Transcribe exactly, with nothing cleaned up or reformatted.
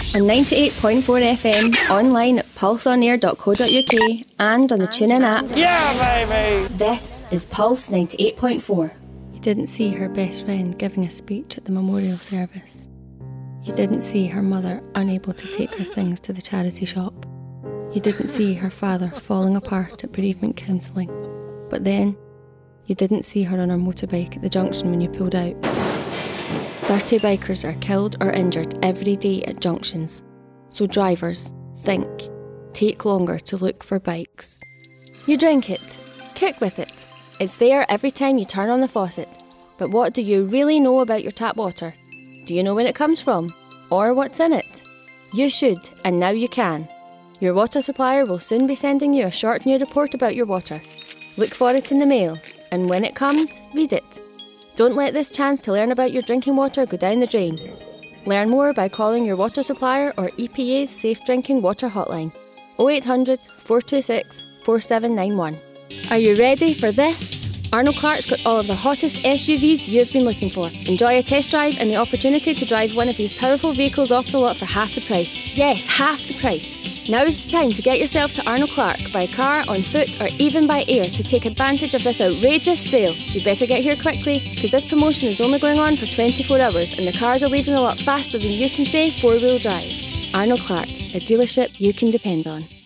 On ninety-eight point four F M, online at pulse on air dot co dot U K and on the TuneIn app. Yeah, baby! This is Pulse ninety-eight point four. You didn't see her best friend giving a speech at the memorial service. You didn't see her mother unable to take her things to the charity shop. You didn't see her father falling apart at bereavement counselling. But then, you didn't see her on her motorbike at the junction when you pulled out. thirty bikers are killed or injured every day at junctions. So drivers, think. Take longer to look for bikes. You drink it. Cook with it. It's there every time you turn on the faucet. But what do you really know about your tap water? Do you know where it comes from? Or what's in it? You should, and now you can. Your water supplier will soon be sending you a short new report about your water. Look for it in the mail, and when it comes, read it. Don't let this chance to learn about your drinking water go down the drain. Learn more by calling your water supplier or E P A's Safe Drinking Water Hotline, oh eight hundred, four two six, four seven nine one. Are you ready for this? Arnold Clark's got all of the hottest S U Vs you've been looking for. Enjoy a test drive and the opportunity to drive one of these powerful vehicles off the lot for half the price. Yes, half the price. Now is the time to get yourself to Arnold Clark by car, on foot or even by air to take advantage of this outrageous sale. You better get here quickly because this promotion is only going on for twenty-four hours and the cars are leaving a lot faster than you can say four-wheel drive. Arnold Clark, a dealership you can depend on.